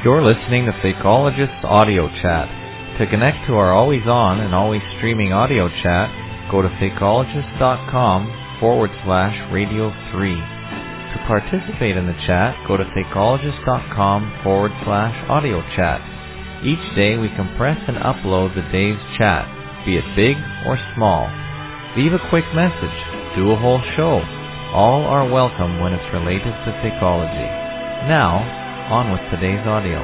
You're listening to Fakeologist Audio Chat. To connect to our always on and always streaming audio chat, go to fakeologist.com/radio 3. To participate in the chat, go to fakeologist.com/audio chat. Each day we compress and upload the day's chat, be it big or small. Leave a quick message, do a whole show. All are welcome when it's related to Fakeology. Now, on with today's audio.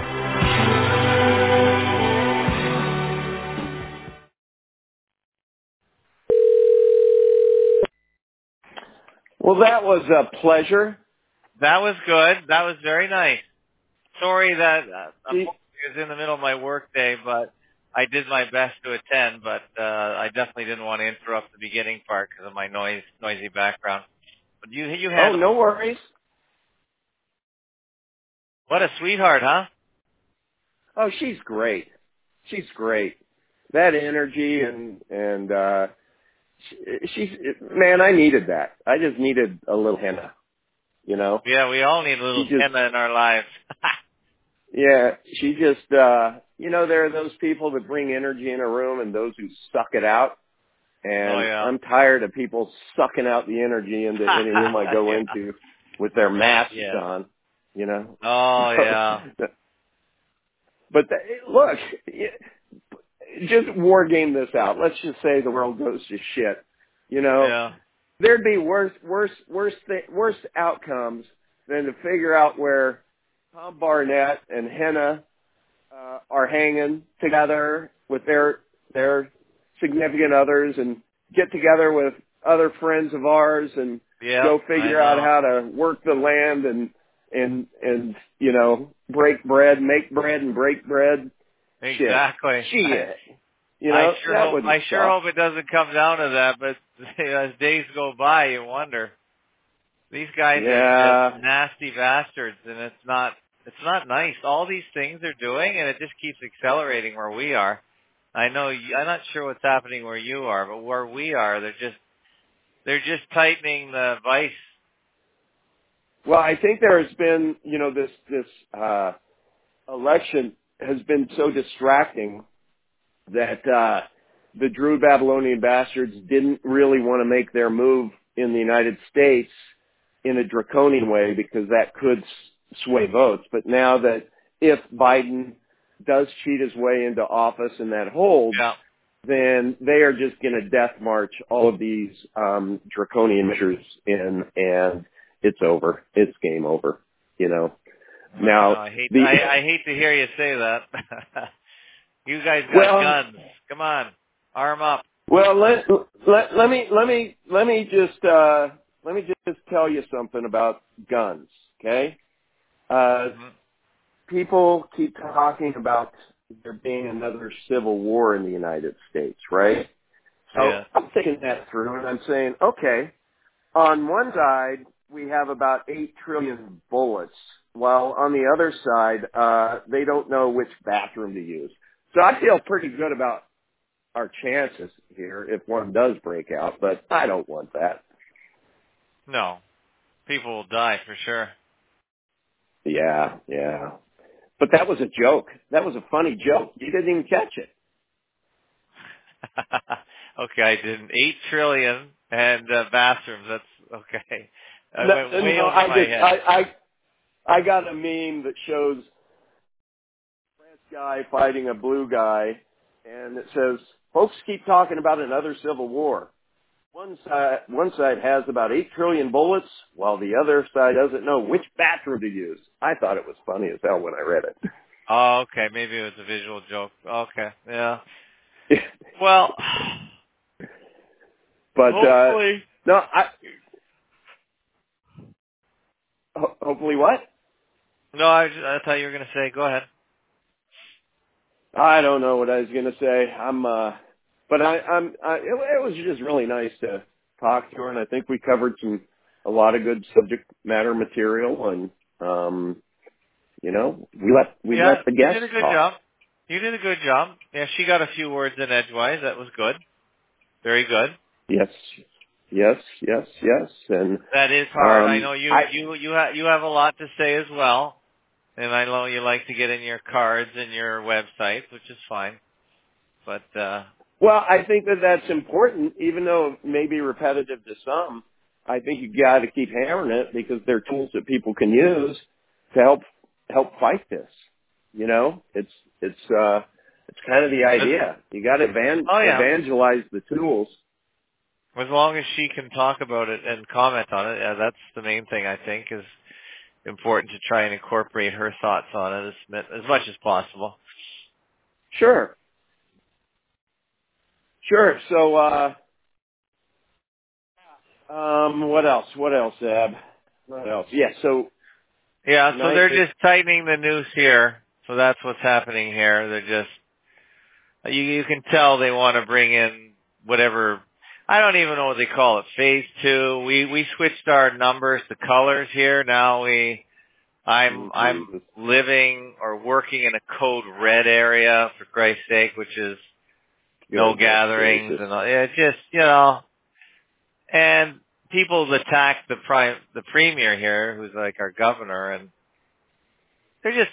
Well, that was a pleasure. That was good. That was very nice. Sorry that I was in the middle of my work day, but I did my best to attend, but I definitely didn't want to interrupt the beginning part because of my noisy background. But you had... Oh, no worries. What a sweetheart, huh? Oh, she's great. She's great. That energy and she's, man, I needed that. I just needed a little henna, you know? Yeah, we all need a little henna in our lives. Yeah, she just, you know, there are those people that bring energy in a room and those who suck it out. And I'm tired of people sucking out the energy into any room I go into with their masks on, you know? Oh, yeah. But look, just war game this out. Let's just say the world goes to shit. You know, there'd be worse outcomes than to figure out where Tom Barnett and Henna are hanging together with their significant others and get together with other friends of ours and go figure out how to work the land and you know, break bread, make bread and break bread. Exactly. Shit. You know, I sure hope it doesn't come down to that, but as days go by, you wonder. These guys are just nasty bastards, and it's not nice. All these things they're doing, and it just keeps accelerating where we are. I'm not sure what's happening where you are, but where we are, they're just tightening the vice. Well, I think there has been, you know, this election has been so distracting that the Druid Babylonian bastards didn't really want to make their move in the United States in a draconian way because that could sway votes. But now that if Biden does cheat his way into office and that holds, then they are just going to death march all of these draconian measures in, and it's over. It's game over, you know. Now, I hate to hear you say that. You guys got guns. Come on, arm up. Well, let me just tell you something about guns, okay? People keep talking about there being another civil war in the United States, right? So I'm thinking that through, and I'm saying, okay, on one side we have about 8 trillion bullets, while on the other side they don't know which bathroom to use. So I feel pretty good about our chances here if one does break out, but I don't want that. No. People will die for sure. Yeah. But that was a joke. That was a funny joke. You didn't even catch it. Okay, I didn't. 8 trillion and bathrooms. That's okay. I got a meme that shows a French guy fighting a blue guy, and it says, "Folks keep talking about another civil war. One side has about 8 trillion bullets, while the other side doesn't know which bathroom to use." I thought it was funny as hell when I read it. Oh, okay. Maybe it was a visual joke. Okay, yeah. Well, but hopefully, hopefully what? No, I thought you were going to say. Go ahead. I don't know what I was going to say. It was just really nice to talk to her, and I think we covered a lot of good subject matter material, and you know, we let the guests talk. You did a good job. Yeah, she got a few words in edgewise. That was good. Very good. Yes. And that is hard. I know you have a lot to say as well, And I know you like to get in your cards and your websites, which is fine. But well, I think that that's important, even though it may be repetitive to some. I think you got to keep hammering it because they're tools that people can use to help fight this. You know, it's kind of the idea. You got to evangelize the tools. As long as she can talk about it and comment on it, that's the main thing I think is important to try and incorporate her thoughts on it as much as possible. Sure. So, what else? Ab? What else? Yeah. So they're just tightening the noose here. So that's what's happening here. They're just you can tell they want to bring in whatever. I don't even know what they call it. Phase 2. We switched our numbers to colors here. Now I'm living or working in a code red area, for Christ's sake, which is no gatherings and all. Yeah, just and people attack the premier here, who's like our governor, and they're just.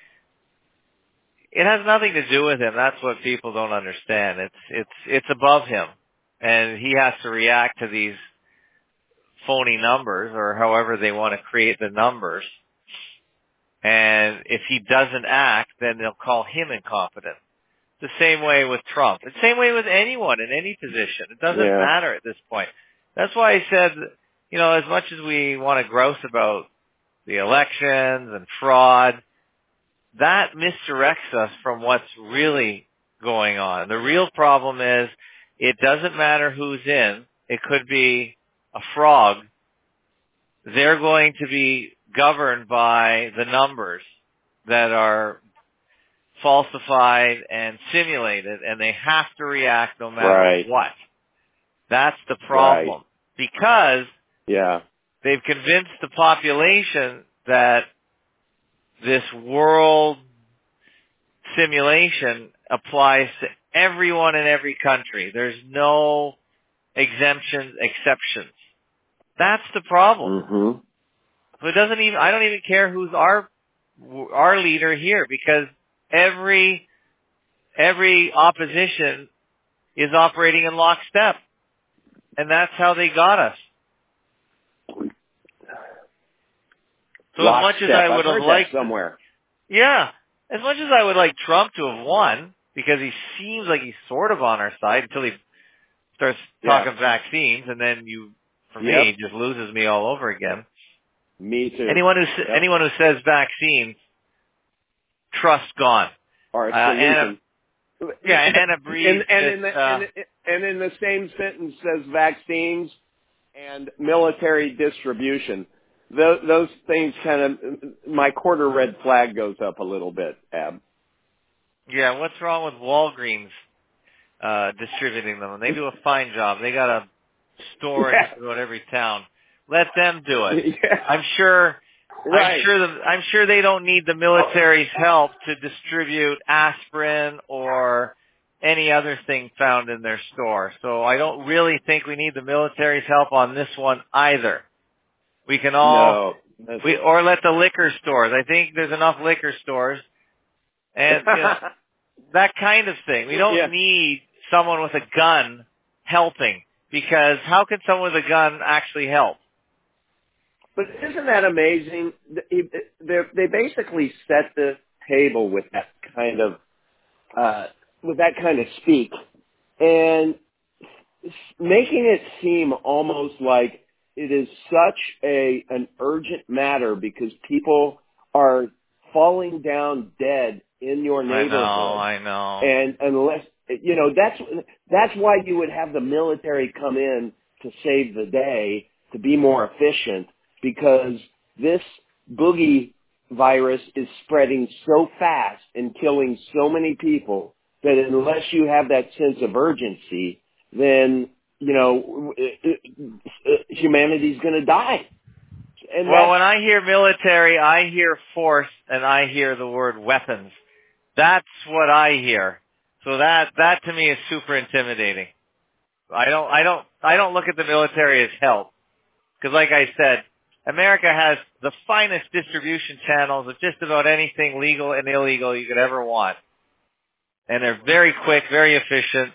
It has nothing to do with him. That's what people don't understand. It's above him, and he has to react to these phony numbers or however they want to create the numbers. And if he doesn't act, then they'll call him incompetent. The same way with Trump. The same way with anyone in any position. It doesn't matter at this point. That's why I said, as much as we want to grouse about the elections and fraud, that misdirects us from what's really going on. The real problem is it doesn't matter who's in. It could be a frog. They're going to be governed by the numbers that are falsified and simulated, and they have to react no matter what. That's the problem. Because they've convinced the population that this world simulation applies to everyone in every country. There's no exceptions. That's the problem. Mm-hmm. So I don't even care who's our leader here, because every opposition is operating in lockstep. And that's how they got us. So lockstep. As much as I would have liked somewhere. As much as I would like Trump to have won, because he seems like he's sort of on our side until he starts talking vaccines, and then me, just loses me all over again. Me too. Anyone who says vaccines, trust gone. And a brief. And in the same sentence says vaccines and military distribution. Those things kind of, my quarter red flag goes up a little bit, Ab. Yeah, what's wrong with Walgreens distributing them? And they do a fine job. They got a store in about every town. Let them do it. Yeah. I'm sure they don't need the military's help to distribute aspirin or any other thing found in their store. So I don't really think we need the military's help on this one either. We can all, or let the liquor stores. I think there's enough liquor stores and that kind of thing. We don't need someone with a gun helping, because how can someone with a gun actually help? But isn't that amazing? They basically set the table with that kind of speak, and making it seem almost like it is such an urgent matter because people are falling down dead in your neighborhood. I know. And unless, that's why you would have the military come in to save the day, to be more efficient, because this boogie virus is spreading so fast and killing so many people that unless you have that sense of urgency, then, humanity's going to die. And when I hear military, I hear force, and I hear the word weapons. That's what I hear. So that to me is super intimidating. I don't look at the military as help, because like I said, America has the finest distribution channels of just about anything legal and illegal you could ever want. And they're very quick, very efficient.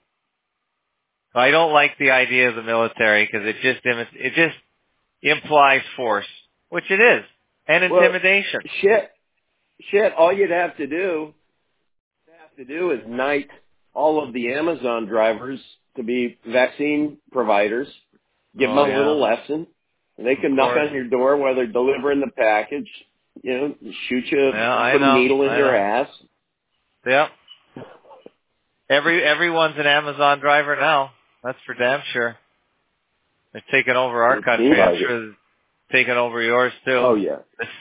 I don't like the idea of the military because it just implies force, which it is, and intimidation. Well, shit, all you'd have to do is knight all of the Amazon drivers to be vaccine providers, give them a little lesson. They can knock on your door while they're delivering the package, shoot you, put a needle in your ass. Yep. Everyone's an Amazon driver now. That's for damn sure. They're taking over our country. I'm sure they're taking over yours too. Oh yeah.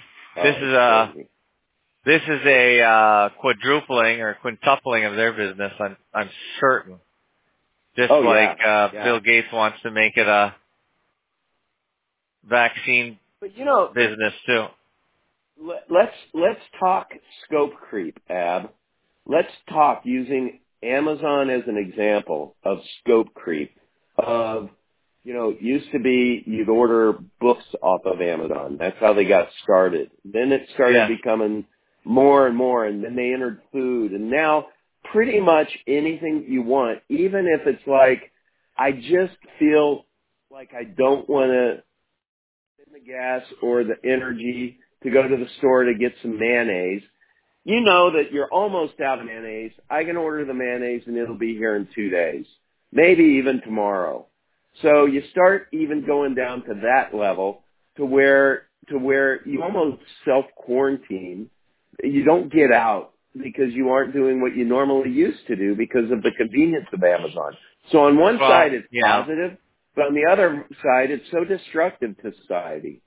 This is a quadrupling or quintupling of their business. I'm certain. Just Bill Gates wants to make it a vaccine business too. Let's talk scope creep, Ab. Let's talk using Amazon as an example of scope creep. Used to be you'd order books off of Amazon. That's how they got started. Then it started becoming more and more, and then they entered food, and now pretty much anything you want, even if it's like, I just feel like I don't want to spend the gas or the energy to go to the store to get some mayonnaise. You know that you're almost out of mayonnaise. I can order the mayonnaise and it'll be here in 2 days, maybe even tomorrow. So you start even going down to that level to where you almost self-quarantine. You don't get out because you aren't doing what you normally used to do because of the convenience of Amazon. So on one side it's positive, but on the other side it's so destructive to society.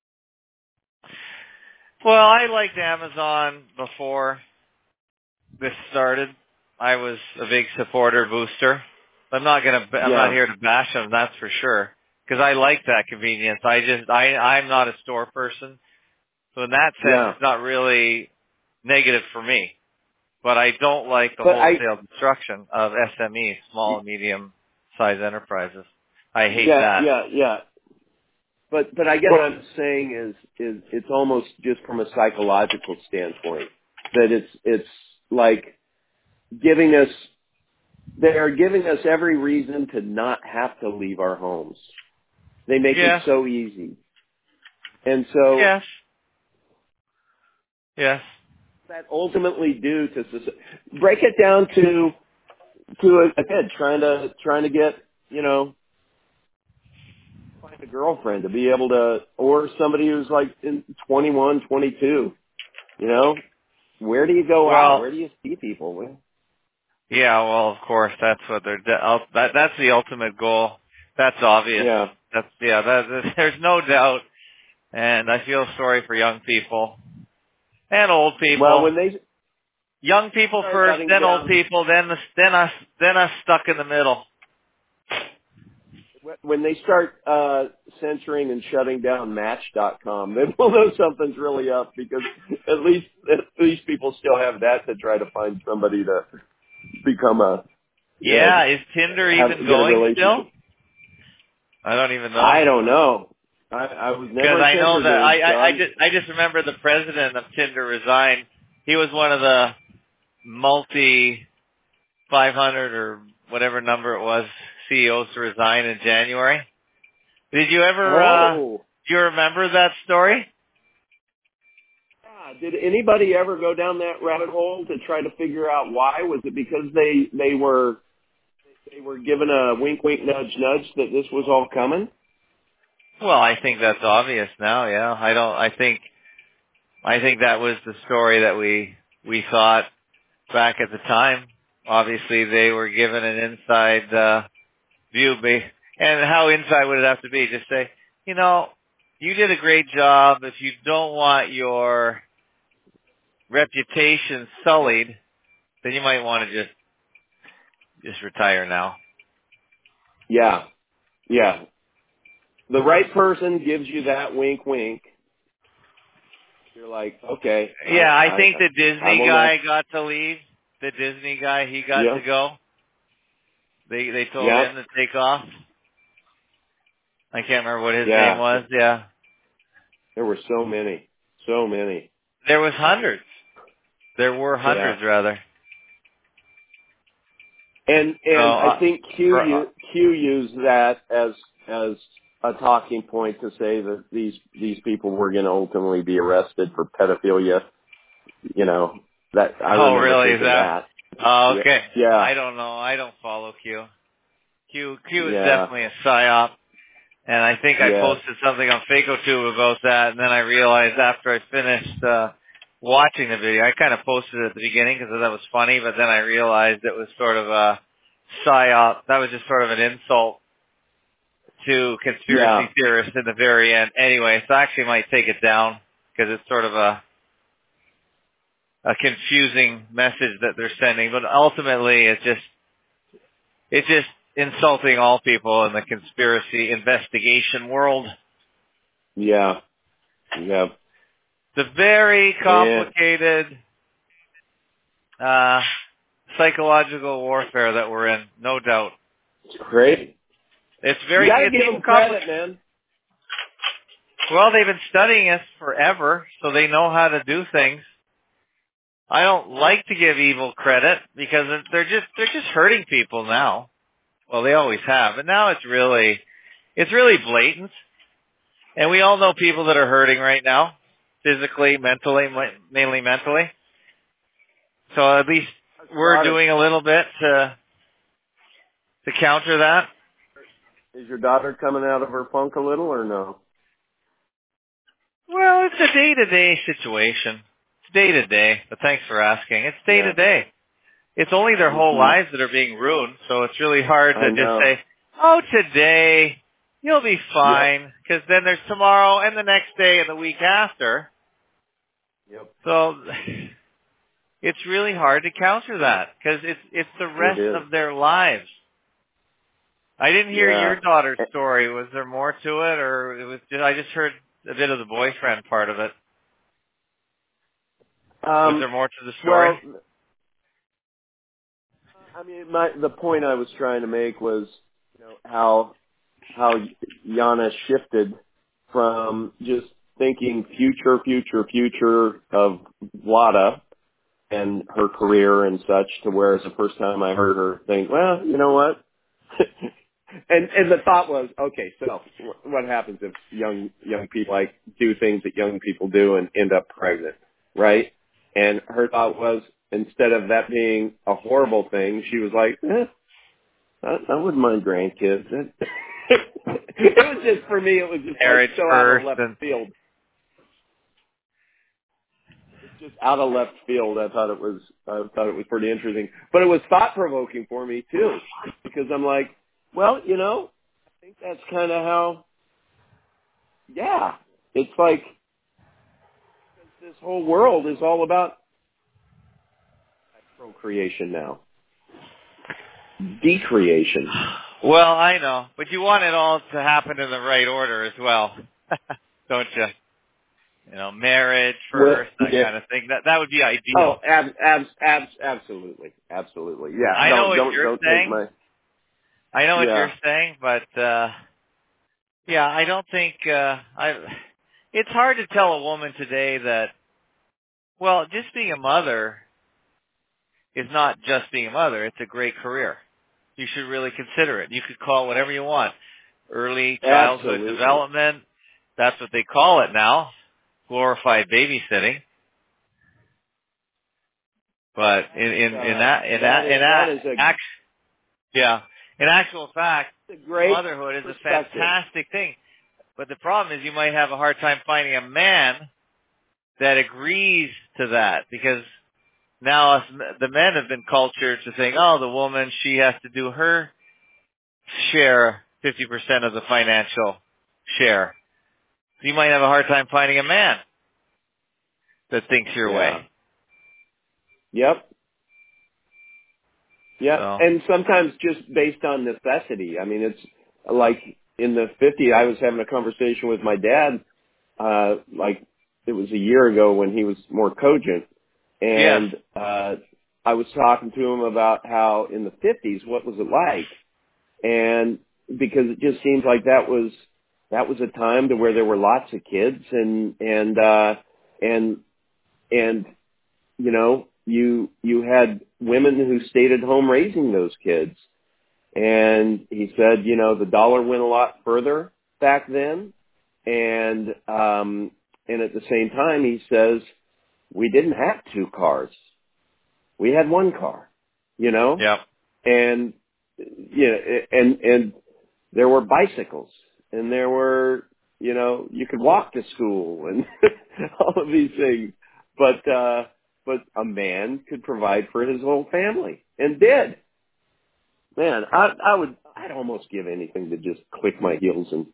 Well, I liked Amazon before this started. I was a big supporter, booster. I'm not here to bash them, that's for sure, because I like that convenience. I'm not a store person, so in that sense, it's not really negative for me. But I don't like the wholesale destruction of SMEs, small and medium-sized enterprises. I hate that. Yeah. But I guess what I'm saying is it's almost just from a psychological standpoint that it's like they're giving us every reason to not have to leave our homes. They make it so easy. And so Yes. That ultimately due to break it down to a kid trying to get, find a girlfriend to be able to, or somebody who's like 21, 22, where do you go out? Where do you see people? Yeah, well, of course, that's what that's the ultimate goal. That's obvious. Yeah. There's no doubt. And I feel sorry for young people and old people. Well, young people first, then old people, then us stuck in the middle. When they start censoring and shutting down Match.com, then we'll know something's really up, because at least people still have that to try to find somebody to become a. Is Tinder even going still? I don't even know. I don't know. I was never. Because I know that I just remember the president of Tinder resigned. He was one of the multi 500 or whatever number it was CEOs to resign in January. Did you ever? Do you remember that story? Yeah. Did anybody ever go down that rabbit hole to try to figure out why? Was it because they were given a wink, wink, nudge, nudge that this was all coming? Well, I think that's obvious now. Yeah, I think that was the story that we thought back at the time. Obviously, they were given an inside view. And how inside would it have to be? Just say, you did a great job. If you don't want your reputation sullied, then you might want to just retire now. Yeah. The right person gives you that wink, wink. You're like, okay. Yeah, I think the Disney guy got to leave. The Disney guy, he got to go. They told him to take off. I can't remember what his name was. Yeah. There were so many. There was hundreds. There were hundreds, rather. And I think Q used that as a talking point to say that these people were going to ultimately be arrested for pedophilia. You know, that I remember really? thinking that. Oh, okay. Yeah. I don't know. I don't follow Q. Q is definitely a psyop. And I think I posted something on FacoTube about that, and then I realized after I finished watching the video, I kind of posted it at the beginning because that was funny, but then I realized it was sort of a psyop. That was just sort of an insult to conspiracy theorists in the very end. Anyway, so I actually might take it down because it's sort of a confusing message that they're sending. But ultimately, it's just insulting all people in the conspiracy investigation world. Yeah. The very complicated psychological warfare that we're in, no doubt. It's great. It's very. You gotta give them credit, man. Well, they've been studying us forever, so they know how to do things. I don't like to give evil credit because they're just hurting people now. Well, they always have, but now it's really blatant. And we all know people that are hurting right now, physically, mentally, mainly mentally. So at least we're doing a little bit to counter that. Is your daughter coming out of her funk a little or no? Well, it's a day-to-day situation. It's day-to-day, but thanks for asking. It's day-to-day. It's only their whole lives that are being ruined, so it's really hard to just say, oh, today, you'll be fine, because then there's tomorrow and the next day and the week after. Yep. So it's really hard to counter that, because it's the rest of their lives. I didn't hear your daughter's story. Was there more to it, or it was I just heard a bit of the boyfriend part of it? Was there more to the story? Well, I mean, the point I was trying to make was, you know, how Yana shifted from just thinking future of Vlada and her career and such to where it's the first time I heard her think, well, you know what? and the thought was, okay, so what happens if young people like do things that young people do and end up pregnant, right? And her thought was, instead of that being a horrible thing, she was like, I wouldn't mind grandkids. It was just, for me, it was just like so out of left field. It's just out of left field. I thought it was pretty interesting. But it was thought-provoking for me, too, because I'm like, well, you know, I think that's kind of how, it's like this whole world is all about procreation now. Decreation. Well, I know, but you want it all to happen in the right order as well, don't you? You know, marriage first, that kind of thing. That would be ideal. Oh, absolutely. Yeah. I know what you're saying. I know what Yeah. you're saying, but I don't think it's hard to tell a woman today that, well, just being a mother is not just being a mother. It's a great career. You should really consider it. You could call it whatever you want. Early childhood development. That's what they call it now. Glorified babysitting. But in actual fact, motherhood is a fantastic thing. But the problem is you might have a hard time finding a man that agrees to that, because now the men have been cultured to think, oh, the woman, she has to do her share, 50% of the financial share. So you might have a hard time finding a man that thinks your way. Yep. Yeah, so. And sometimes just based on necessity. I mean, it's like in the 50s, I was having a conversation with my dad, like it was a year ago when he was more cogent. And I was talking to him about how in the 50s, what was it like? And because it just seems like that was that was a time to where there were lots of kids and you know, you had women who stayed at home raising those kids. And he said, you know, the dollar went a lot further back then. And at the same time, he says, we didn't have 2 cars. We had 1 car, you know? Yep. And, you know, and there were bicycles and there were, you know, you could walk to school and all of these things. But a man could provide for his whole family and did. Man, I'd almost give anything to just click my heels and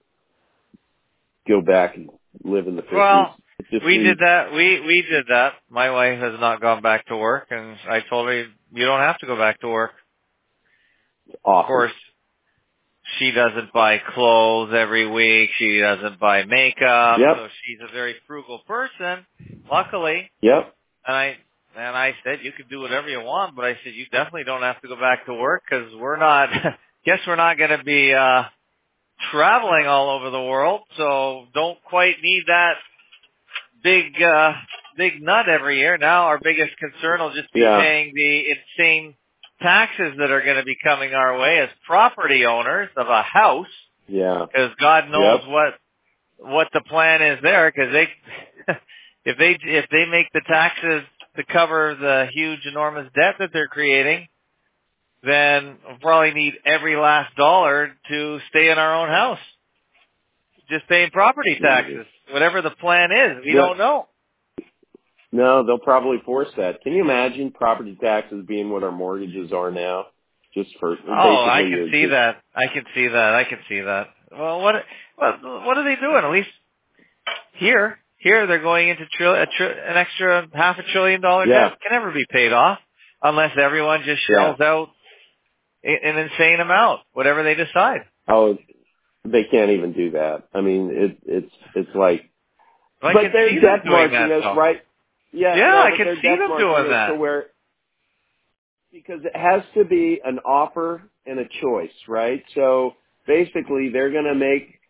go back and live in the 50s. Well, we did that. We did that. My wife has not gone back to work, and I told her, you don't have to go back to work. Awesome. Of course, she doesn't buy clothes every week. She doesn't buy makeup. Yep. So she's a very frugal person, luckily. Yep. And I said, you can do whatever you want, but I said, you definitely don't have to go back to work because we're not going to be traveling all over the world, so don't quite need that big nut every year. Now our biggest concern will just be paying the insane taxes that are going to be coming our way as property owners of a house. Yeah. Because God knows what the plan is there, because if they make the taxes to cover the huge, enormous debt that they're creating, then we'll probably need every last dollar to stay in our own house. Just paying property taxes. Whatever the plan is, we don't know. No, they'll probably force that. Can you imagine property taxes being what our mortgages are now? Just for I can see that. I can see that. Well, what are they doing? At least here they're going into an extra $500 billion debt can never be paid off unless everyone just shells out an insane amount, whatever they decide. Oh, they can't even do that. I mean, it's like, but they're death marching us, right? Yeah, I can see them doing that. Because it has to be an offer and a choice, right? So basically, they're going to make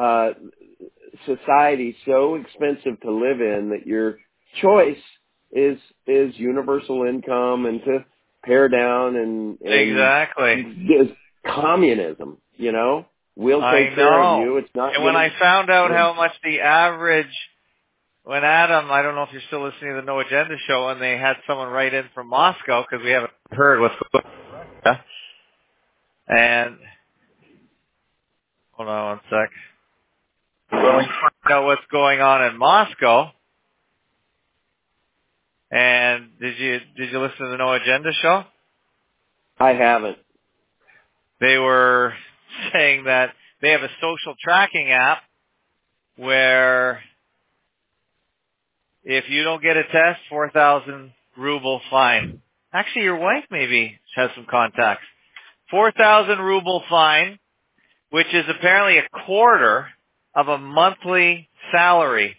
society so expensive to live in that your choice is universal income and to pare down and exactly communism. You know, we'll take care of you. It's not. And when I found out how much the average. When Adam, I don't know if you're still listening to the No Agenda show, and they had someone write in from Moscow because we haven't heard what's going on. And hold on one sec. Well, we find out what's going on in Moscow. And did you listen to the No Agenda show? I haven't. They were saying that they have a social tracking app where if you don't get a test, 4,000 ruble fine. Actually, your wife maybe has some contacts. 4,000 ruble fine, which is apparently a quarter of a monthly salary.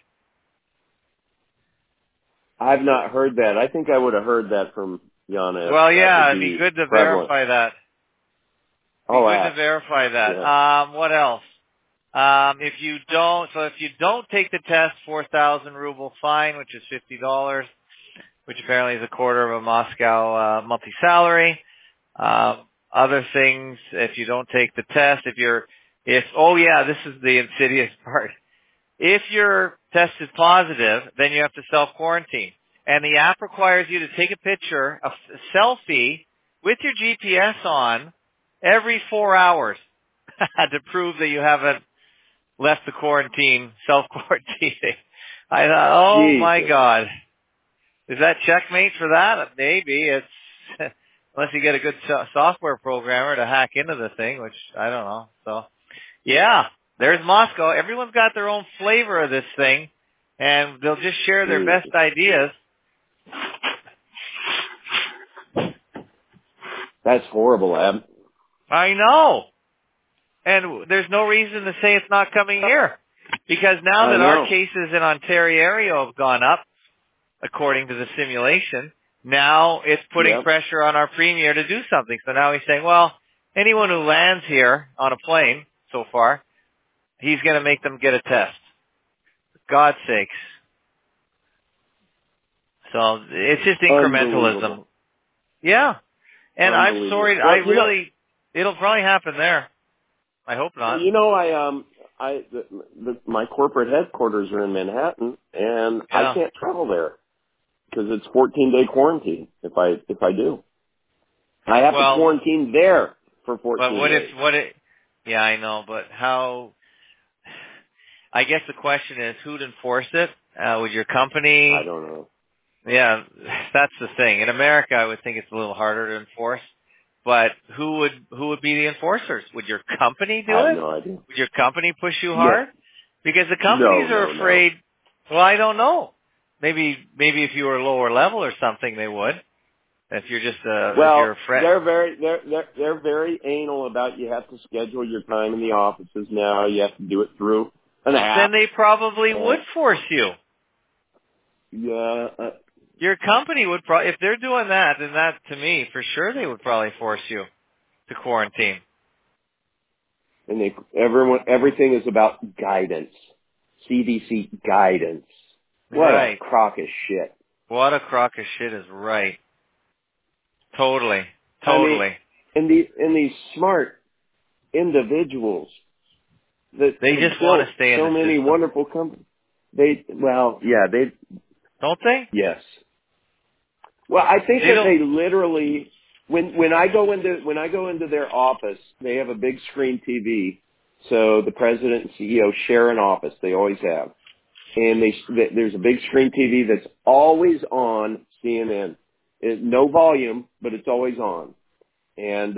I've not heard that. I think I would have heard that from Yana. Well, yeah, it'd be good to verify that. Good to verify that. Yeah. What else? If you don't take the test, 4,000 ruble fine, which is $50, which apparently is a quarter of a Moscow monthly salary. Other things, if you don't take the test, this is the insidious part. If your test is positive, then you have to self-quarantine. And the app requires you to take a picture, a selfie, with your GPS on every 4 hours to prove that you haven't left the quarantine, self-quarantining. I thought, oh my God. Is that checkmate for that? Maybe. It's, unless you get a good software programmer to hack into the thing, which I don't know. So, yeah, there's Moscow. Everyone's got their own flavor of this thing, and they'll just share their best ideas. That's horrible, Ab. I know. And there's no reason to say it's not coming here. Because now that our cases in Ontario have gone up, according to the simulation, now it's putting pressure on our premier to do something. So now he's saying, well, anyone who lands here on a plane so far, he's going to make them get a test. For God's sakes. So it's just incrementalism. Yeah. And I'm sorry, well, it'll probably happen there. I hope not. My corporate headquarters are in Manhattan, and I can't travel there because it's 14-day quarantine if I do. I have to quarantine there for 14 days. Yeah, I know, but how, I guess the question is who'd enforce it? Would your company? I don't know. Yeah, that's the thing. In America, I would think it's a little harder to enforce. But who would be the enforcers? Would your company do it? I have no idea. Would your company push you hard? Because the companies are afraid. No. Well, I don't know. Maybe if you were lower level or something, they would. If you're just if you're a friend. They're very anal about you have to schedule your time in the offices now. You have to do it through an app. Then they probably would force you. Yeah. Your company would probably, if they're doing that, then that, to me, for sure they would probably force you to quarantine. And everything is about guidance. CDC guidance. What a crock of shit. What a crock of shit is right. Totally. I mean, these smart individuals that they just want to stay in so the many system. wonderful companies. Don't they? Yes. Well, I think they literally, when I go into their office, they have a big screen TV. So the president and CEO share an office. They always have. And there's a big screen TV that's always on CNN. No volume, but it's always on. And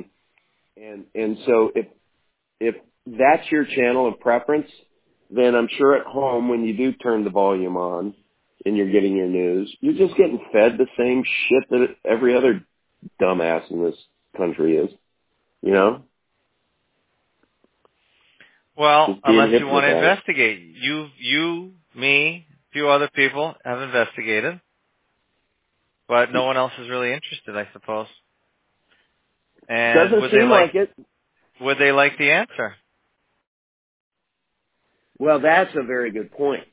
so if that's your channel of preference, then I'm sure at home when you do turn the volume on and you're getting your news, you're just getting fed the same shit that every other dumbass in this country is, you know? Well, unless you want to investigate. You, me, a few other people have investigated, but no one else is really interested, I suppose. And doesn't seem like it. Would they like the answer? Well, that's a very good point.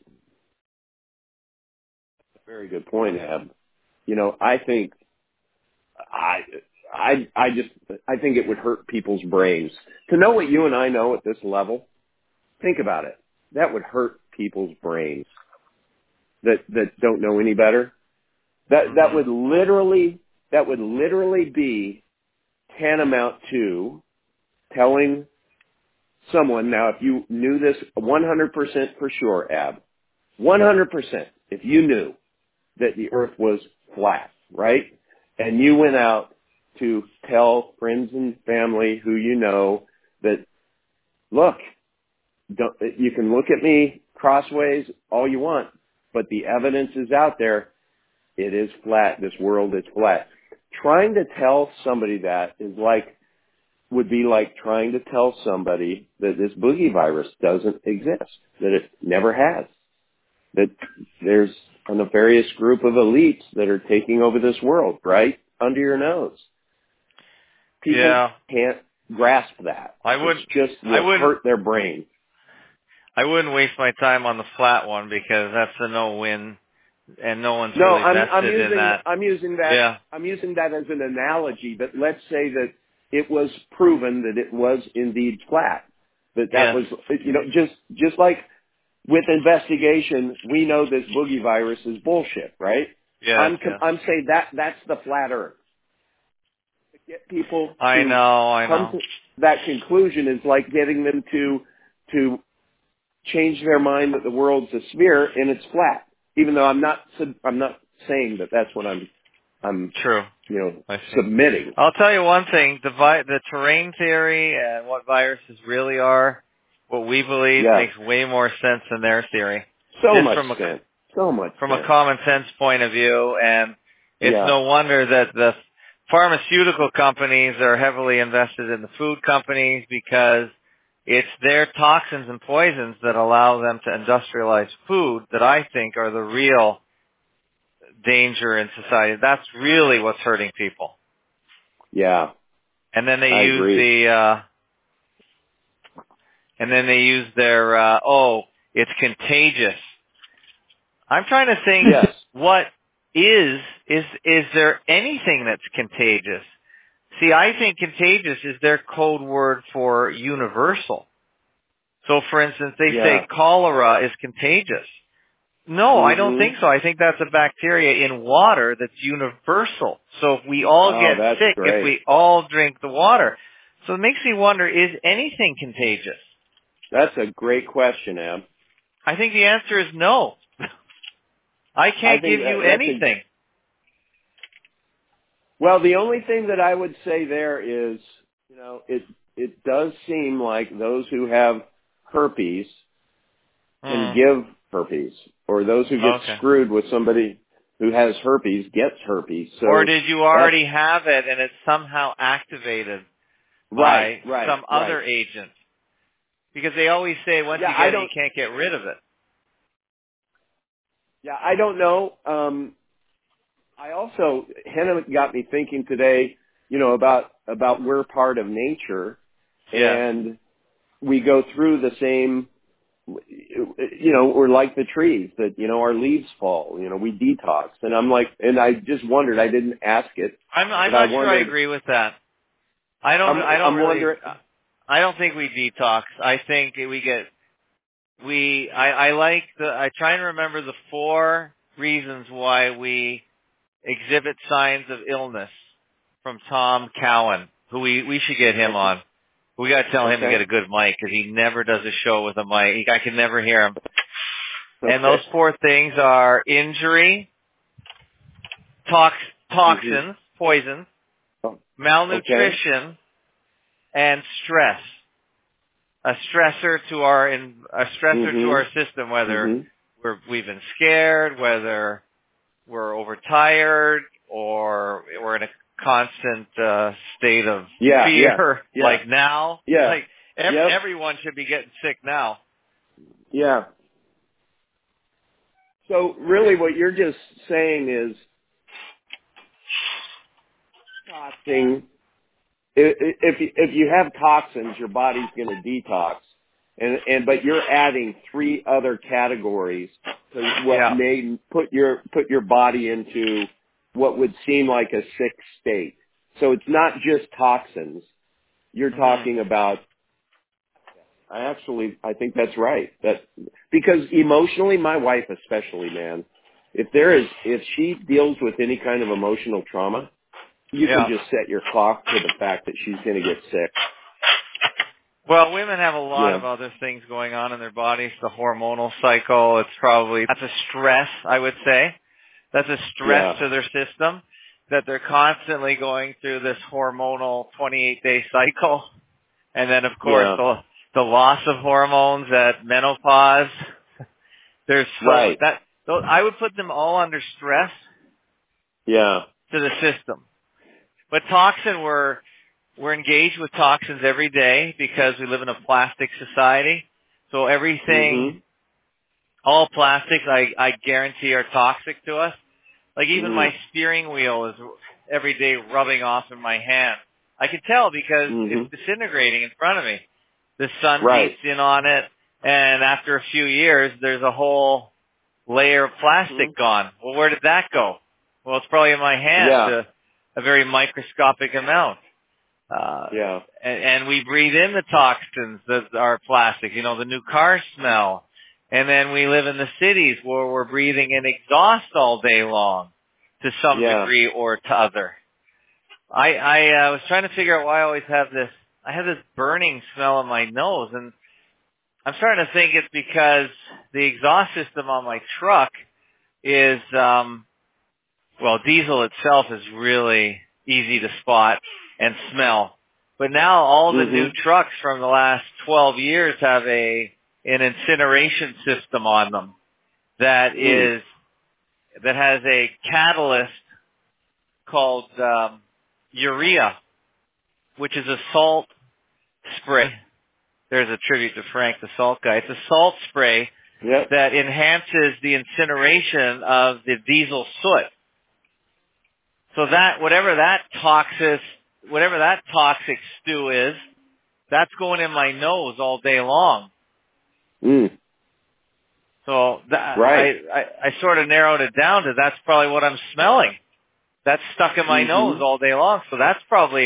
Very good point, Ab. You know, I think I think it would hurt people's brains to know what you and I know at this level. Think about it. That would hurt people's brains that don't know any better. That would literally be tantamount to telling someone, now if you knew this 100% for sure, Ab, 100%, if you knew that the earth was flat, right? And you went out to tell friends and family who you know that, look, you can look at me crossways all you want, but the evidence is out there. It is flat. This world is flat. Trying to tell somebody that would be like trying to tell somebody that this boogie virus doesn't exist, that it never has, that there's a nefarious group of elites that are taking over this world right under your nose. People can't grasp that. It just will hurt their brain. I wouldn't waste my time on the flat one because that's a no-win, and no one's really vested in that. I'm using that as an analogy. But let's say that it was proven that it was indeed flat. That was, you know, just like with investigation, we know this boogie virus is bullshit, right? Yeah. I'm saying that's the flat Earth. To get people to come to that conclusion is like getting them to change their mind that the world's a sphere and it's flat. Even though I'm not saying that that's what I'm true. You know, submitting. I'll tell you one thing: the terrain theory and what viruses really are, what we believe makes way more sense than their theory. So much sense. From a common sense point of view, and it's no wonder that the pharmaceutical companies are heavily invested in the food companies because it's their toxins and poisons that allow them to industrialize food that I think are the real danger in society. That's really what's hurting people. Yeah. And then they use and then they use their, it's contagious. I'm trying to think, yes. what is there anything that's contagious? See, I think contagious is their code word for universal. So, for instance, they say cholera is contagious. No, I don't think so. I think that's a bacteria in water that's universal. So if we all get sick, if we all drink the water. So it makes me wonder, is anything contagious? That's a great question, Ab. I think the answer is no. I can't give you anything. Well, the only thing that I would say there is, it does seem like those who have herpes can give herpes, or those who get screwed with somebody who has herpes gets herpes. So or did you already have it and it's somehow activated by some other agent? Because they always say once you get it, you can't get rid of it. Yeah, I don't know. Hannah got me thinking today, about we're part of nature, and we go through the same, we're like the trees that, our leaves fall, we detox. And I'm like, and I just wondered, I didn't ask it. I'm not sure I agree with that. I don't think we detox. I think I try and remember the 4 reasons why we exhibit signs of illness from Tom Cowan, who we should get him on. We got to tell him to get a good mic because he never does a show with a mic. I can never hear him. And those 4 things are injury, toxins, poisons, malnutrition, and stress. A stressor to our system, whether we've been scared, whether we're overtired, or we're in a constant state of fear, like now. Like everyone should be getting sick now. Yeah. So really what you're just saying is detoxing. If you have toxins, your body's going to detox. But you're adding 3 other categories to what may put your body into what would seem like a sick state. So it's not just toxins. You're talking about. I think that's right. Because emotionally, my wife especially, man, if she deals with any kind of emotional trauma, you can just set your clock to the fact that she's going to get sick. Well, women have a lot of other things going on in their bodies. The hormonal cycle, that's a stress, I would say. That's a stress to their system, that they're constantly going through this hormonal 28-day cycle. And then, of course, the loss of hormones at menopause. There's I would put them all under stress to the system. But toxin, we're engaged with toxins every day because we live in a plastic society. So everything, all plastics, I guarantee are toxic to us. Like even my steering wheel is every day rubbing off in my hand. I can tell because it's disintegrating in front of me. The sun beats in on it, and after a few years, there's a whole layer of plastic gone. Well, where did that go? Well, it's probably in my hand, a very microscopic amount. And we breathe in the toxins that are plastic, the new car smell. And then we live in the cities where we're breathing in exhaust all day long to some degree or to other. I was trying to figure out why I always have this burning smell in my nose, and I'm starting to think it's because the exhaust system on my truck is, diesel itself is really easy to spot and smell. But now all the new trucks from the last 12 years have an incineration system on them that has a catalyst called urea, which is a salt spray. There's a tribute to Frank, the salt guy. It's a salt spray that enhances the incineration of the diesel soot. So that whatever that toxic stew is, that's going in my nose all day long. Mm. So Right. I sort of narrowed it down to that's probably what I'm smelling. That's stuck in my nose all day long. So that's probably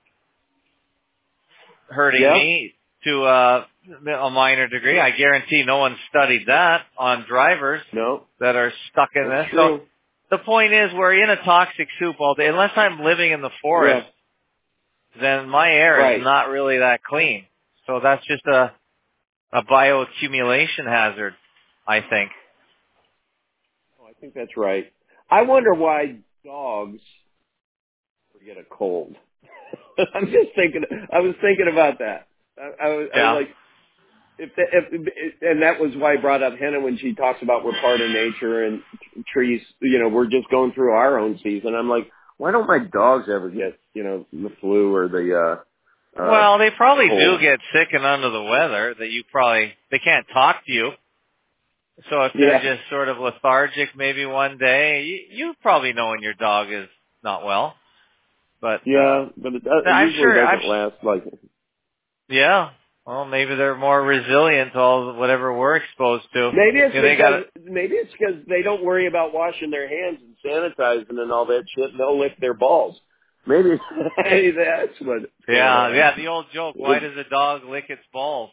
hurting me to a minor degree. I guarantee no one studied that on drivers that are stuck in this. True. So the point is we're in a toxic soup all day. Unless I'm living in the forest, then my air is not really that clean. So that's just a bioaccumulation hazard, I think. Oh, I think that's right. I wonder why dogs get a cold. I was thinking about that. I was like, and that was why I brought up Henna when she talks about we're part of nature and trees, we're just going through our own season. I'm like, why don't my dogs ever get, the flu or the, well, they probably cold. do get sick and under the weather that they can't talk to you. So if they're just sort of lethargic maybe one day, you probably know when your dog is not well. But but it usually doesn't last like. Yeah. Well, maybe they're more resilient to whatever we're exposed to. Maybe it's because they don't worry about washing their hands and sanitizing and all that shit, and they'll lick their balls. Maybe that's what. Yeah. The old joke: why does a dog lick its balls?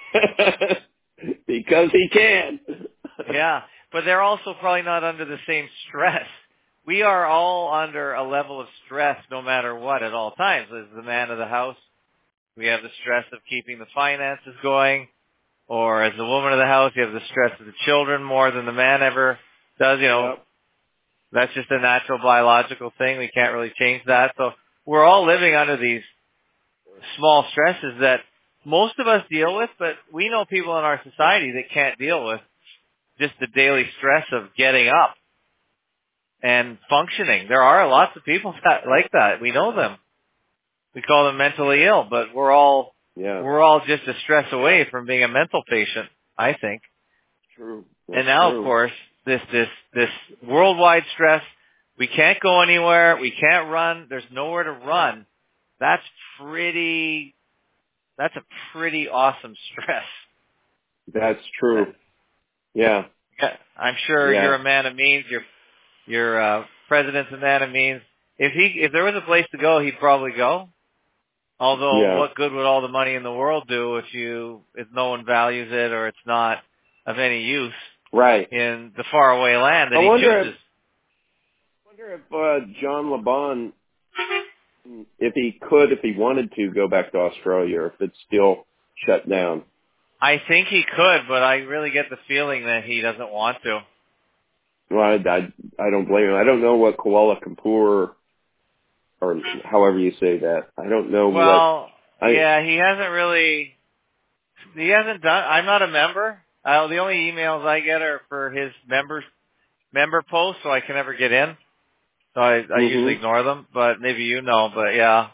Because he can. Yeah, but they're also probably not under the same stress. We are all under a level of stress, no matter what, at all times. As the man of the house, we have the stress of keeping the finances going, or as the woman of the house, you have the stress of the children more than the man ever does. That's just a natural biological thing. We can't really change that. So we're all living under these small stresses that most of us deal with, but we know people in our society that can't deal with just the daily stress of getting up and functioning. There are lots of people like that. We know them. We call them mentally ill, but we're all just a stress away from being a mental patient, I think. True. And now, of course, this worldwide stress, we can't go anywhere, we can't run, there's nowhere to run. That's a pretty awesome stress. That's true. Yeah. I'm sure you're a man of means, your president's a man of means. If there was a place to go, he'd probably go. Although, what good would all the money in the world do if no one values it or it's not of any use? Right. In the faraway land that he chooses. I wonder if John LeBon, if he wanted to go back to Australia, or if it's still shut down. I think he could, but I really get the feeling that he doesn't want to. Well, I don't blame him. I don't know what Kuala Lumpur, or however you say that. I don't know he hasn't done, I'm not a member. The only emails I get are for his member posts, so I can never get in. So I usually ignore them, but maybe but yeah.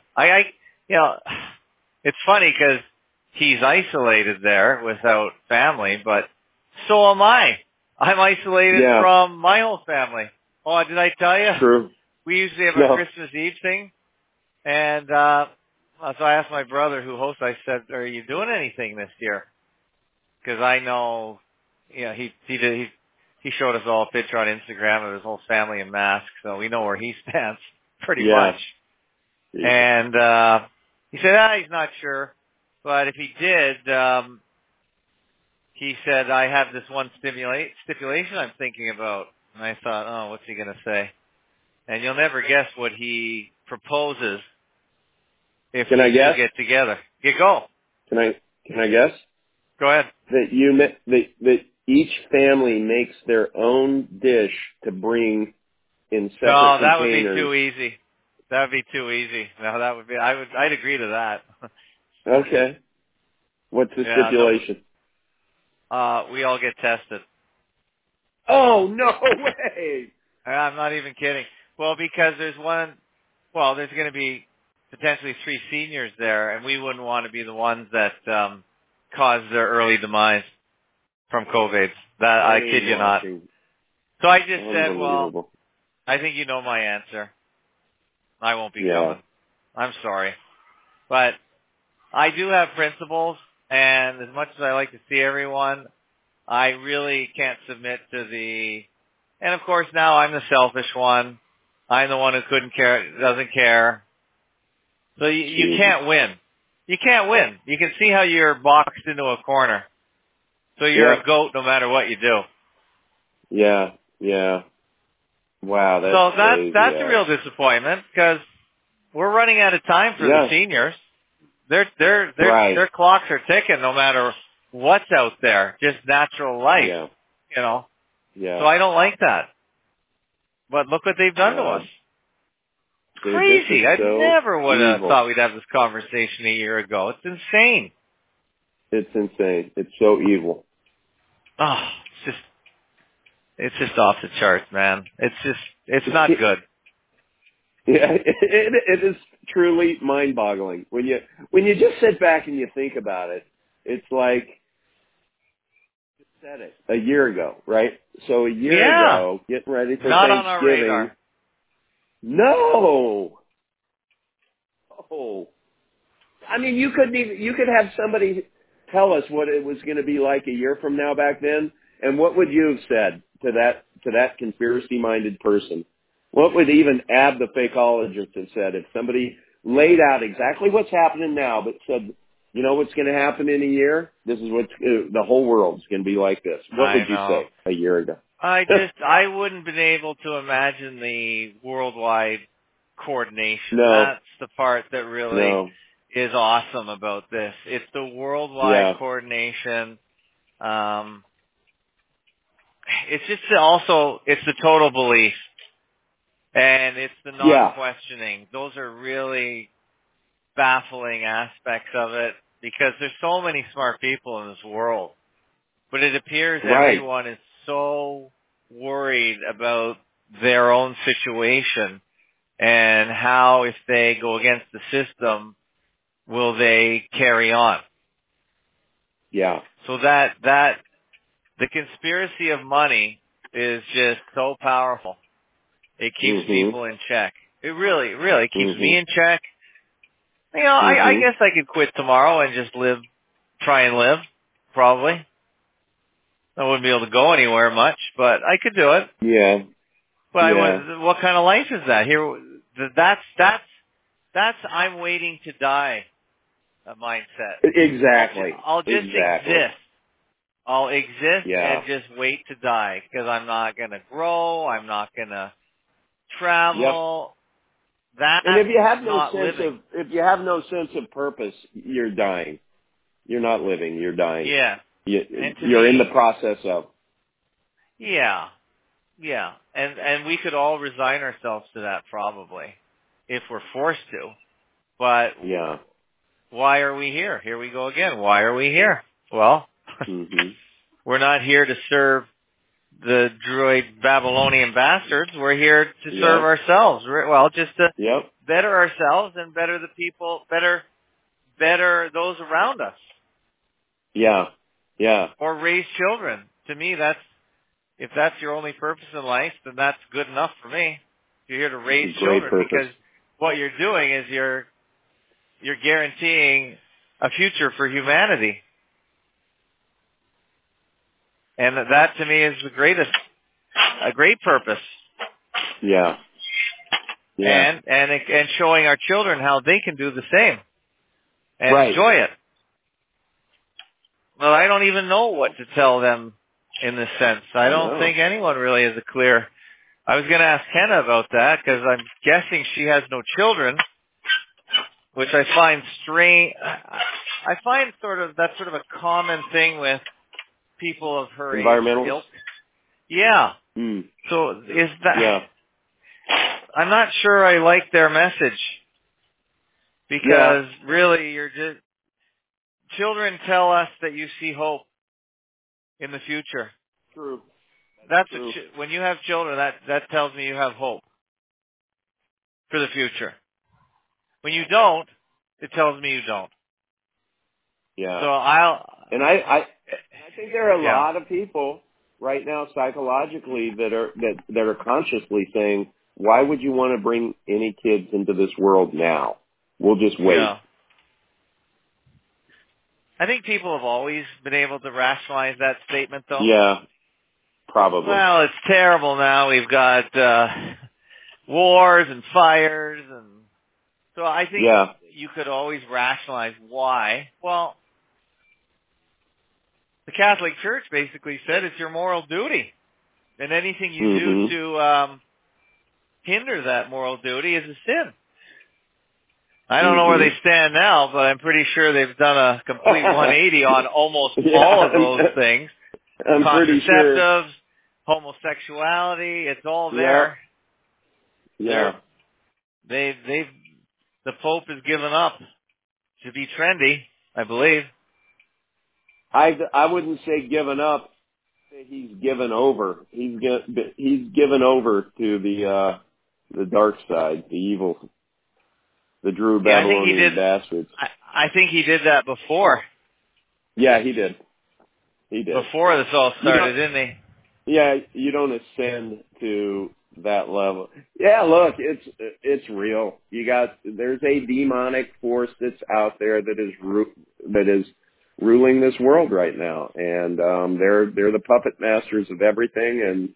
It's funny because he's isolated there without family, but so am I. I'm isolated from my whole family. Oh, did I tell you? True. We usually have a Christmas Eve thing, and so I asked my brother who hosts, I said, are you doing anything this year? Because I know, he showed us all a picture on Instagram of his whole family in masks, so we know where he stands pretty much. Yeah. And he said, he's not sure, but if he did, he said, I have this one stipulation I'm thinking about. And I thought, what's he going to say? And you'll never guess what he proposes if we get together. Go. Can I guess? Go ahead. That each family makes their own dish to bring in separate containers. No, that would be too easy. That would be too easy. No, that would be. I'd agree to that. Okay. What's the stipulation? We all get tested. Oh, no way! I'm not even kidding. Well, because there's going to be potentially 3 seniors there, and we wouldn't want to be the ones that caused their early demise from COVID. That I kid you not. So I just said, well, I think you know my answer. I won't be coming. I'm sorry. But I do have principles, and as much as I like to see everyone, I really can't submit to the, and of course now I'm the selfish one. I'm the one who doesn't care. So you can't win. You can't win. You can see how you're boxed into a corner. So you're a goat no matter what you do. Yeah, yeah. Wow, that's crazy. That's a real disappointment because we're running out of time for the seniors. Their clocks are ticking no matter what's out there. Just natural life. Yeah. You know. Yeah. So I don't like that. But look what they've done to us. It's crazy. I never would have thought we'd have this conversation a year ago. It's insane. It's insane. It's so evil. Oh, it's just off the charts, man. It's not good. Yeah, it is truly mind-boggling when you just sit back and you think about it. It's like you said it a year ago, right? So a year ago, getting ready for not Thanksgiving. On our radar. No. Oh. I mean, you could have somebody tell us what it was going to be like a year from now back then, and what would you have said to that conspiracy-minded person? What would even Ab the fakeologist have said if somebody laid out exactly what's happening now, but said, you know what's going to happen in a year? This is the whole world's going to be like this. What would you say a year ago? I wouldn't been able to imagine the worldwide coordination. No. That's the part that really is awesome about this. It's the worldwide coordination. It's just it's the total belief. And it's the non-questioning. Those are really baffling aspects of it because there's so many smart people in this world. But it appears everyone is so worried about their own situation and how, if they go against the system, will they carry on. Yeah. So that the conspiracy of money is just so powerful. It keeps people in check. It really keeps me in check. You know, I guess I could quit tomorrow and just try and live, probably. I wouldn't be able to go anywhere much, but I could do it. Yeah. But what kind of life is that? That's I'm waiting to die a mindset. Exactly. I'll just exist. I'll exist and just wait to die because I'm not going to grow. I'm not going to travel. That's and if you have no sense of purpose, you're dying. You're not living. You're dying. Yeah. You're in the process of. Yeah. Yeah. And we could all resign ourselves to that probably if we're forced to. But why are we here? Here we go again. Why are we here? Well, we're not here to serve the droid Babylonian bastards. We're here to serve ourselves. Well, just to better ourselves and better the people, better those around us. Yeah. Yeah. Or raise children. To me, if that's your only purpose in life, then that's good enough for me. You're here to raise children because what you're doing is you're guaranteeing a future for humanity. And that to me is a great purpose. Yeah. Yeah. And showing our children how they can do the same and enjoy it. Well, I don't even know what to tell them in this sense. I don't think anyone really has a clear. I was going to ask Kenna about that because I'm guessing she has no children, which I find strange. I find that's sort of a common thing with people of her age. Environmentalists? Yeah. So is that? Yeah. I'm not sure I like their message because really children tell us that you see hope in the future. True. That's when you have children, that tells me you have hope for the future. When you don't, it tells me you don't. Yeah. So I think there are a lot of people right now psychologically that are consciously saying, why would you want to bring any kids into this world now? We'll just wait. I think people have always been able to rationalize that statement, though. Yeah, probably. Well, it's terrible now. We've got wars and fires, and so I think you could always rationalize why. Well, the Catholic Church basically said it's your moral duty, and anything you do to hinder that moral duty is a sin. I don't know where they stand now, but I'm pretty sure they've done a complete 180 on almost all of those things. I'm pretty sure. Contraceptives, homosexuality, it's all there. Yeah. The Pope has given up to be trendy, I believe. I wouldn't say given up. He's given over. He's given over to the dark side, the evil, the Druid Babylonian bastards. I think he did that before. Yeah, he did. He did. Before this all started, didn't he? Yeah, you don't ascend to that level. Yeah, look, it's real. There's a demonic force that's out there that is ruling this world right now, and they're the puppet masters of everything,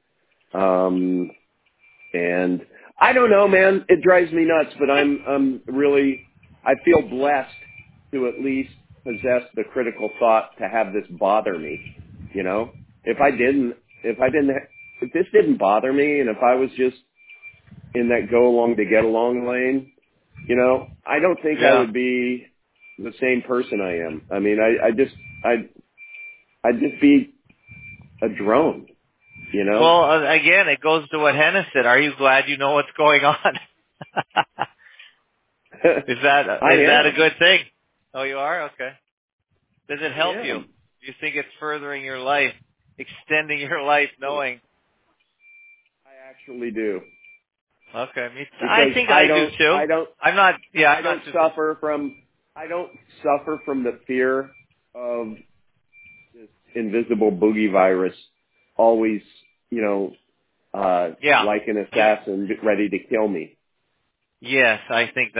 and I don't know, man. It drives me nuts, but I feel blessed to at least possess the critical thought to have this bother me. You know, if this didn't bother me, and if I was just in that go along to get along lane, you know, I don't think I would be the same person I am. I mean, I'd just be a drone, you know? Well, again, it goes to what Hennis said. Are you glad you know what's going on? Is that a good thing? Oh, you are? Okay. Does it help you? Do you think it's furthering your life, extending your life knowing? I actually do. Okay. I think I do too. I don't suffer from the fear of this invisible boogie virus always, you know, like an assassin ready to kill me. Yes, I think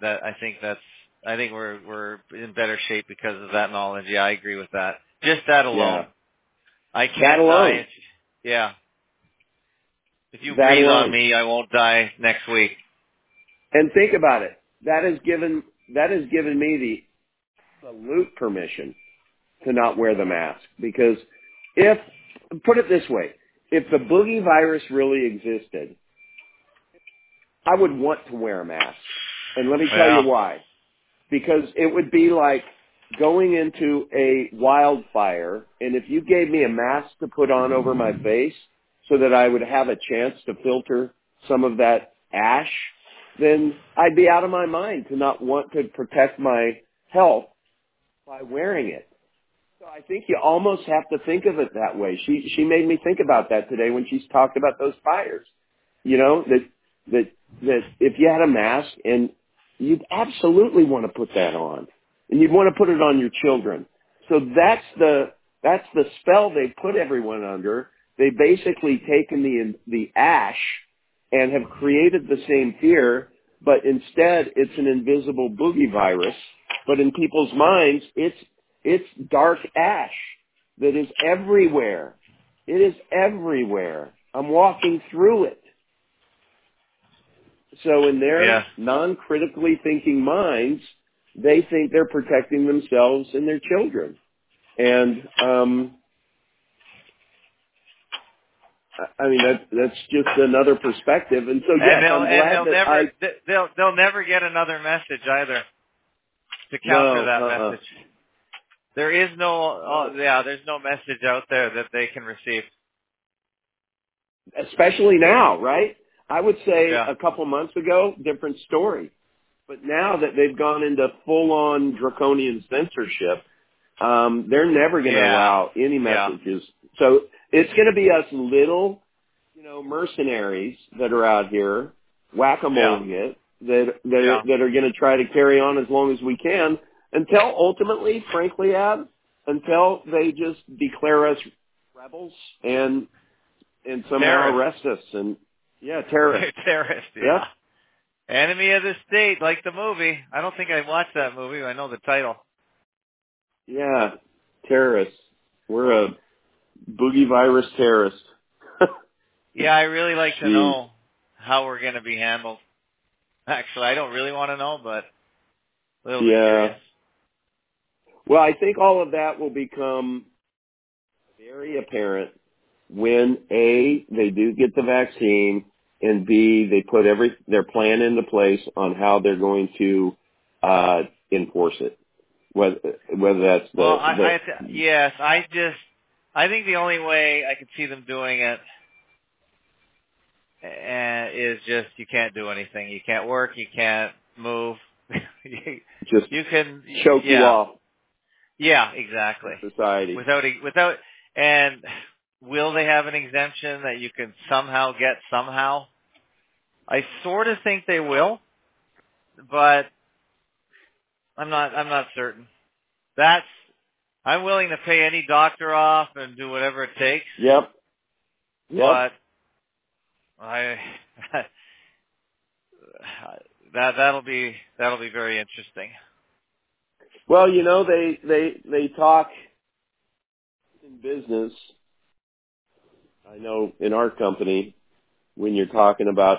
we're in better shape because of that knowledge. Yeah, I agree with that. Just that alone. Yeah. I can't die. Yeah. If you breathe on me, I won't die next week. And think about it. That has given me the absolute permission to not wear the mask. Because put it this way, if the boogie virus really existed, I would want to wear a mask. And let me tell you why. Because it would be like going into a wildfire, and if you gave me a mask to put on over my face so that I would have a chance to filter some of that ash, then I'd be out of my mind to not want to protect my health by wearing it. So I think you almost have to think of it that way. She made me think about that today when she's talked about those fires. You know, that if you had a mask, and you'd absolutely want to put that on, and you'd want to put it on your children. So that's the spell they put everyone under. They've basically taken the ash and have created the same fear, but instead it's an invisible boogie virus. But in people's minds, it's dark ash that is everywhere. It is everywhere. I'm walking through it. So in their non-critically thinking minds, they think they're protecting themselves and their children. And I mean, that's just another perspective. And so, yes, I'm glad that they'll never get another message either to counter that message. There is there's no message out there that they can receive. Especially now, right? I would say a couple months ago, different story. But now that they've gone into full-on draconian censorship, they're never going to allow any messages. So it's going to be us little, you know, mercenaries that are out here whack-a-moling it that are going to try to carry on as long as we can until ultimately, frankly, until they just declare us rebels and somehow arrest us and terrorists. Terrorists, yeah. Enemy of the State, like the movie. I don't think I watched that movie. I know the title. Yeah, terrorists. We're a boogie virus terrorist. Yeah, I really like to know how we're going to be handled. Actually, I don't really want to know, but a little bit curious. Well, I think all of that will become very apparent when A, they do get the vaccine, and B, they put their plan into place on how they're going to enforce it. Whether that's yes, I think the only way I could see them doing it is just you can't do anything. You can't work. You can't move. you can choke you off. Yeah, exactly. Society. Without, and will they have an exemption that you can somehow get somehow? I sort of think they will, but I'm not certain. I'm willing to pay any doctor off and do whatever it takes. Yep. But that'll be very interesting. Well, they talk in business. I know in our company, when you're talking about,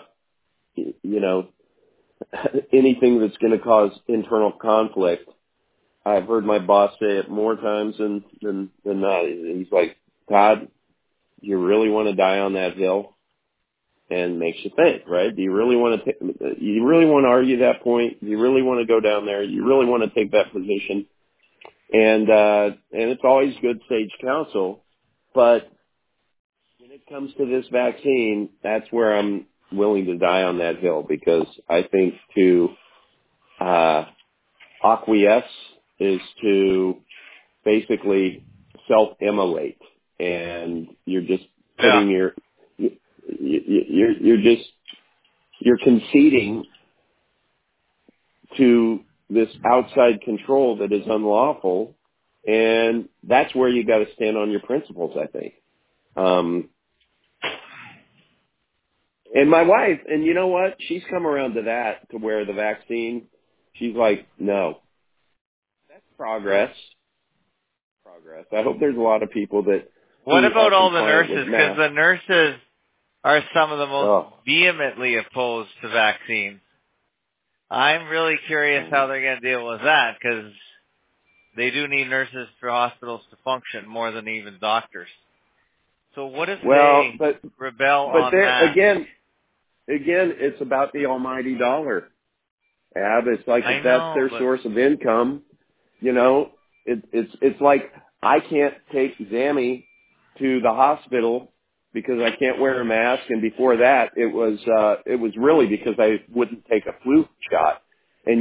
anything that's going to cause internal conflict, I've heard my boss say it more times than not. He's like, Todd, you really want to die on that hill? And makes you think, right? Do you really want to argue that point? Do you really want to go down there? Do you really want to take that position? And it's always good sage counsel, but when it comes to this vaccine, that's where I'm willing to die on that hill, because I think to acquiesce is to basically self-immolate, and you're just putting you're conceding to this outside control that is unlawful, and that's where you got to stand on your principles, I think. And my wife, and you know what? She's come around to that, to where the vaccine, she's like, no. That's progress. I hope there's a lot of people that... What about all the nurses? Because the nurses are some of the most vehemently opposed to vaccines. I'm really curious how they're going to deal with that, because they do need nurses for hospitals to function more than even doctors. So what if they rebel on that? Again, it's about the almighty dollar. Ab, it's like if that's their source of income, it's like I can't take Zammy to the hospital because I can't wear a mask, and before that it was really because I wouldn't take a flu shot. And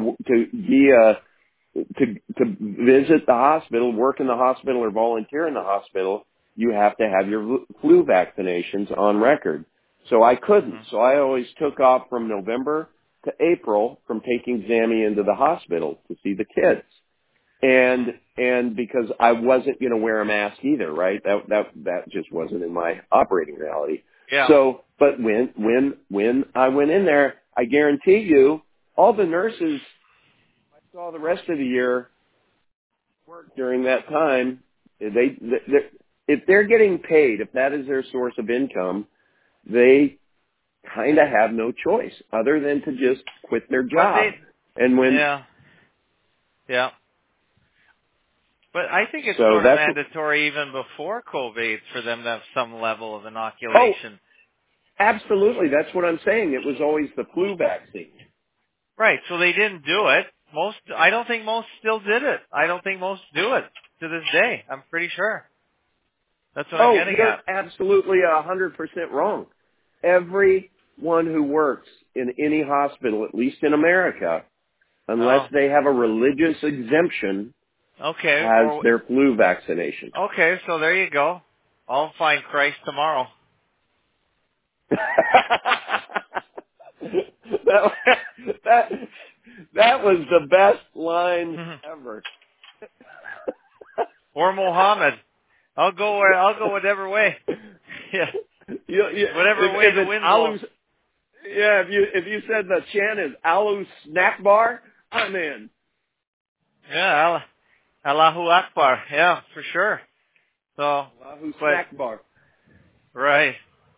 to visit the hospital, work in the hospital, or volunteer in the hospital, you have to have your flu vaccinations on record. So I couldn't. So I always took off from November to April from taking Zammy into the hospital to see the kids. And because I wasn't going to wear a mask either, right? That just wasn't in my operating reality. Yeah. So, but when I went in there, I guarantee you, all the nurses I saw the rest of the year work during that time, if they're getting paid, if that is their source of income, they kind of have no choice other than to just quit their job. But I think it's sort of mandatory even before COVID for them to have some level of inoculation. Oh, absolutely. That's what I'm saying. It was always the flu vaccine. Right. So they didn't do it. I don't think most still did it. I don't think most do it to this day. I'm pretty sure. That's what I'm getting at. You're absolutely 100% wrong. Everyone who works in any hospital, at least in America, unless they have a religious exemption, has their flu vaccination. Okay, so there you go. I'll find Christ tomorrow. That was the best line ever. Or Mohammed. I'll go whatever way. Yeah. Whatever way the wind blows. Yeah, if you said the chant is Alu Snack Bar, I'm in. Yeah, Allahu Akbar. Yeah, for sure. So, Allahu Akbar. Right.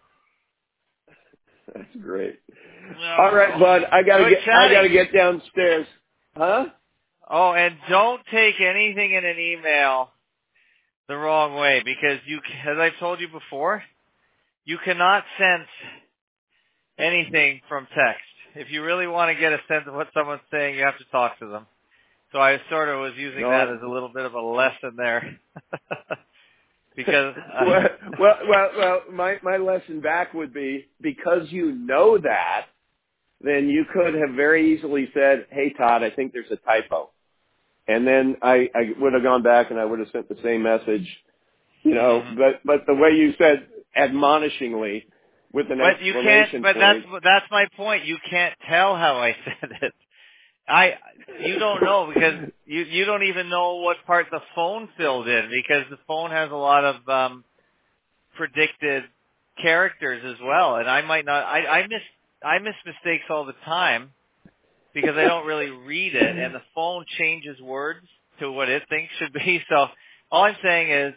That's great. No. All right, bud. I gotta get downstairs. Huh? Oh, and don't take anything in an email the wrong way, because as I've told you before, you cannot sense anything from text. If you really want to get a sense of what someone's saying, you have to talk to them. So I sort of was using that as a little bit of a lesson there. Because well, my lesson back would be, because you know that, then you could have very easily said, "Hey, Todd, I think there's a typo," and then I would have gone back and I would have sent the same message, you know. Mm-hmm. But the way you said admonishingly with an exclamation point. But that's my point. You can't tell how I said it. You don't know, because you don't even know what part the phone filled in, because the phone has a lot of predicted characters as well, and I might not. I miss mistakes all the time because I don't really read it, and the phone changes words to what it thinks should be. So all I'm saying is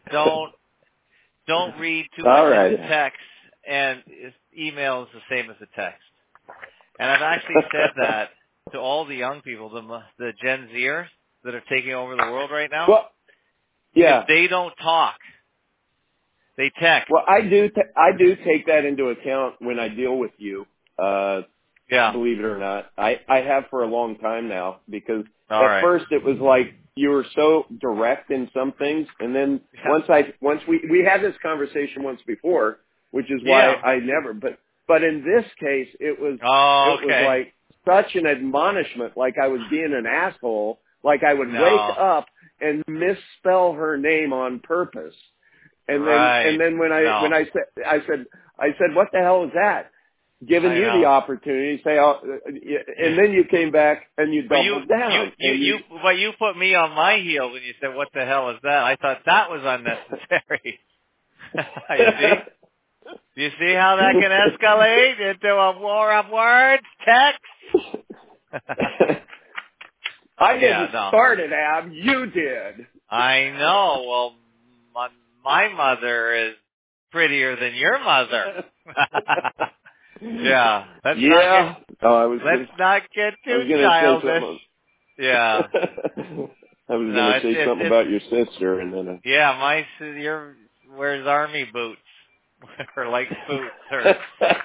don't read too much into text, and email is the same as a text. And I've actually said that to all the young people, the Gen Zers that are taking over the world right now. Well, yeah. If they don't talk, they text. Well, I do take that into account when I deal with you. Yeah. Believe it or not, I have for a long time now, because first it was like you were so direct in some things, and then once we had this conversation once before, which is why I never. But in this case, it was was like such an admonishment, like I was being an asshole, like I would wake up and misspell her name on purpose. And then when I said, what the hell is that? Giving you the opportunity to say, and then you came back and you doubled down. But you put me on my heel when you said, what the hell is that? I thought that was unnecessary. You see? You see how that can escalate into a war of words, text? I didn't start it, Ab. You did. I know. Well, my mother is prettier than your mother. Yeah. Let's not get too childish. Yeah. I was going to say something about your sister, and then wears army boots or like boots. Or,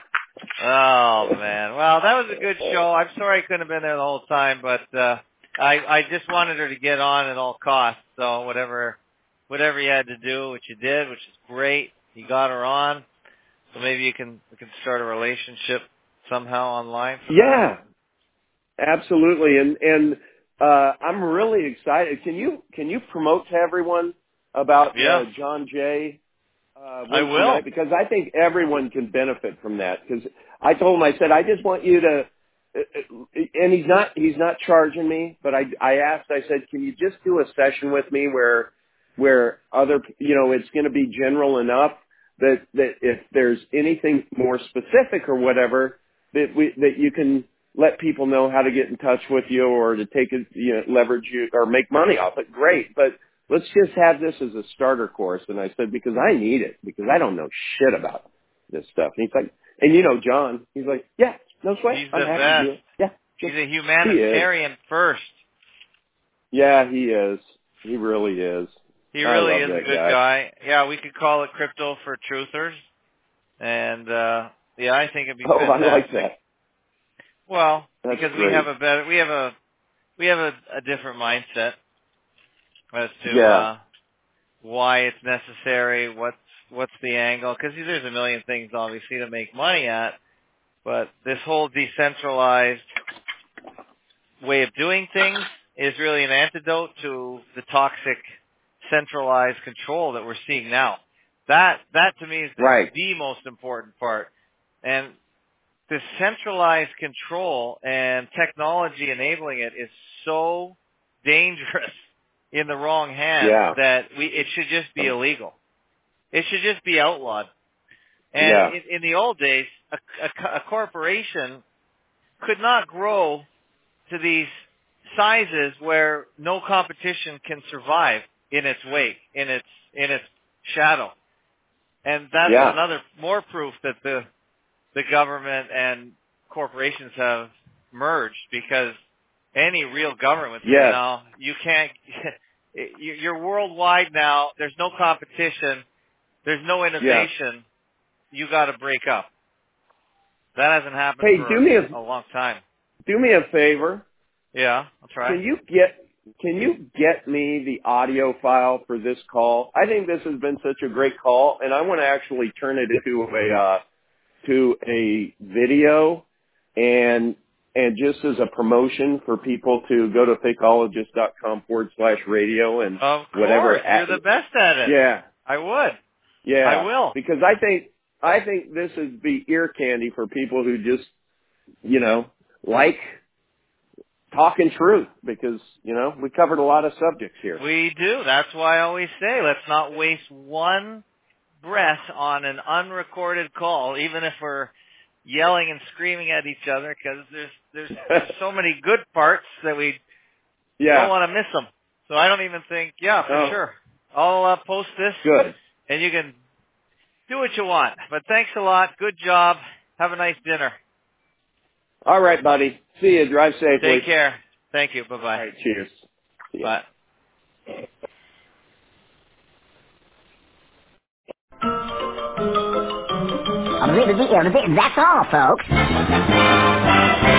oh man. Well, that was a good show. I'm sorry I couldn't have been there the whole time, but I just wanted her to get on at all costs. So whatever you had to do, which you did, which is great. You got her on. So maybe we can start a relationship somehow online. Yeah, absolutely. And I'm really excited. Can you promote to everyone about John Jay? I will, night? Because I think everyone can benefit from that. Because I told him, I said, I just want you to, and he's not charging me, but I asked, I said, can you just do a session with me where other, it's going to be general enough that if there's anything more specific or whatever, that you can let people know how to get in touch with you or to take it, leverage you or make money off it. Great. But let's just have this as a starter course. And I said, because I need it, because I don't know shit about this stuff. And he's like, and John, he's like, yeah, no sweat. He's I'm the happy best. to do it. Yeah. He's a humanitarian first. Yeah, he is. He really is. He really is a good guy. Yeah, we could call it Crypto for Truthers. And, I think it'd be fantastic. I like that. Well, that's because great. we have a different mindset as to why it's necessary, what's the angle, because there's a million things obviously to make money at, but this whole decentralized way of doing things is really an antidote to the toxic centralized control that we're seeing now. That to me is the most important part. And this centralized control and technology enabling it is so dangerous in the wrong hands that it should just be illegal. It should just be outlawed. And in the old days, a corporation could not grow to these sizes where no competition can survive in its wake, in its shadow. And that's another more proof that the government and corporations have merged, because any real government would say, no, you can't, you're worldwide now, there's no competition, there's no innovation, you got to break up. That hasn't happened for a long time. Do me a favor. Yeah, I'll try. Can you get me the audio file for this call? I think this has been such a great call, and I want to actually turn it into a video, and just as a promotion for people to go to fakeologist.com/radio and of course, whatever. You're the best at it. Yeah, I would. Yeah, I will, because I think this would be ear candy for people who just like talking truth, because, we covered a lot of subjects here. We do. That's why I always say, let's not waste one breath on an unrecorded call, even if we're yelling and screaming at each other, because there's so many good parts that we don't want to miss them. So I don't even think, for sure. I'll post this. Good. And you can do what you want. But thanks a lot. Good job. Have a nice dinner. All right, buddy. See you. Drive safely. Take care. Thank you. Bye-bye. All right, cheers. Bye. That's all, folks.